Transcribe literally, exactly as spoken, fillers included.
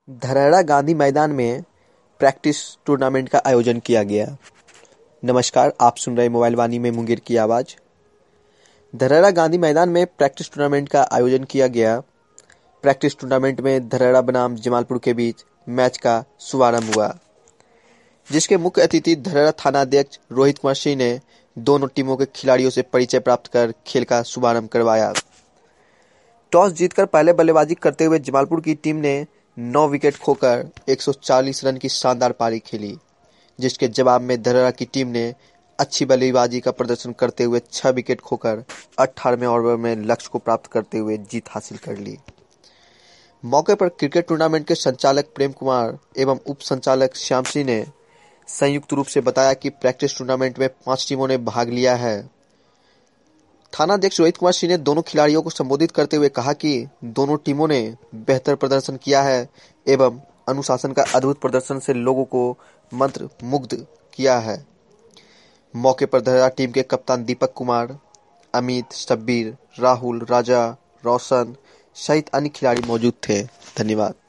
धरहरा गांधी मैदान में practice tournament का आयोजन किया गया। नमस्कार, आप सुन रहे मोबाइल वाणी में मुंगेर की आवाज़। धरहरा गांधी मैदान में प्रैक्टिस टूर्नामेंट का आयोजन किया गया। प्रैक्टिस टूर्नामेंट में धरहरा बनाम जमालपुर के बीच मैच का शुभारंभ हुआ, जिसके मुख्य अतिथि धरहरा थाना अध्यक्ष रोहित कुमार सिंह ने दोनों टीमों के खिलाड़ियों से परिचय प्राप्त कर खेल का शुभारंभ करवाया। टॉस जीतकर पहले बल्लेबाजी करते हुए जमालपुर की टीम ने नौ विकेट खोकर एक सौ चालीस रन की शानदार पारी खेली, जिसके जवाब में धरहरा की टीम ने अच्छी बल्लेबाजी का प्रदर्शन करते हुए छह विकेट खोकर अठारहवें ओवर में लक्ष्य को प्राप्त करते हुए जीत हासिल कर ली। मौके पर क्रिकेट टूर्नामेंट के संचालक प्रेम कुमार एवं उप संचालक श्याम सिंह ने संयुक्त रूप से बताया कि प्रैक्टिस टूर्नामेंट में पांच टीमों ने भाग लिया है। थाना अध्यक्ष रोहित कुमार सिंह ने दोनों खिलाड़ियों को संबोधित करते हुए कहा कि दोनों टीमों ने बेहतर प्रदर्शन किया है एवं अनुशासन का अद्भुत प्रदर्शन से लोगों को मंत्र मुग्ध किया है। मौके पर धरहरा टीम के कप्तान दीपक कुमार, अमित, शब्बीर, राहुल, राजा, रोशन सहित अन्य खिलाड़ी मौजूद थे। धन्यवाद।